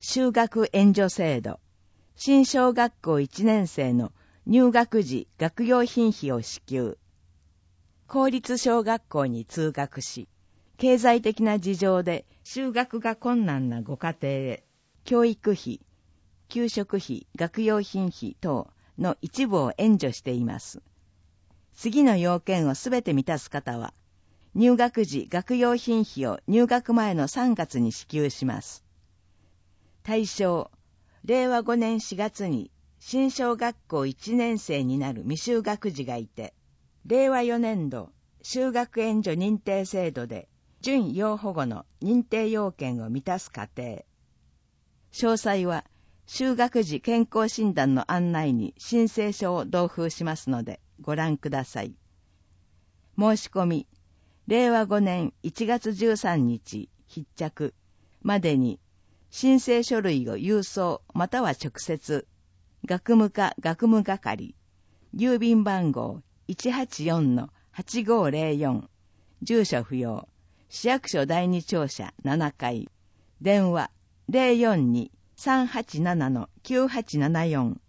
就学援助制度、新小学校1年生の入学時学用品費を支給、公立小学校に通学し、経済的な事情で就学が困難なご家庭へ、教育費、給食費、学用品費等の一部を援助しています。次の要件をすべて満たす方は、入学時学用品費を入学前の3月に支給します。対象、令和5年4月に新小学校1年生になる未就学児がいて、令和4年度就学援助認定制度で準要保護の認定要件を満たす家庭。詳細は就学時健康診断の案内に申請書を同封しますのでご覧ください。申し込み、令和5年1月13日必着までに申請書類を郵送または直接、学務課学務係、郵便番号 184-8504、住所不要、市役所第二庁舎7階、電話 042-387-9874